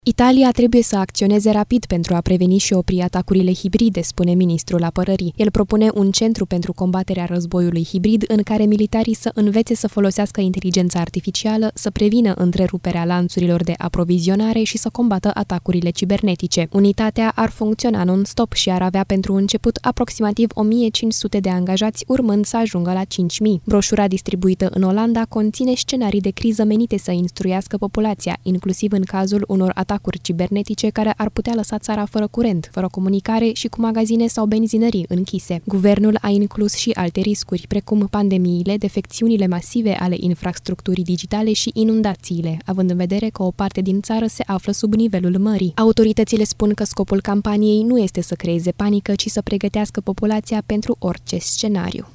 Italia trebuie să acționeze rapid pentru a preveni și opri atacurile hibride, spune ministrul apărării. El propune un centru pentru combaterea războiului hibrid în care militarii să învețe să folosească inteligența artificială, să prevină întreruperea lanțurilor de aprovizionare și să combată atacurile cibernetice. Unitatea ar funcționa non-stop și ar avea pentru început aproximativ 1500 de angajați, urmând să ajungă la 5000. Broșura distribuită în Olanda conține scenarii de criză menite să instruiască populația, inclusiv în cazul unor atacuri cibernetice care ar putea lăsa țara fără curent, fără comunicare și cu magazine sau benzinării închise. Guvernul a inclus și alte riscuri, precum pandemiile, defecțiunile masive ale infrastructurii digitale și inundațiile, având în vedere că o parte din țară se află sub nivelul mării. Autoritățile spun că scopul campaniei nu este să creeze panică, ci să pregătească populația pentru orice scenariu.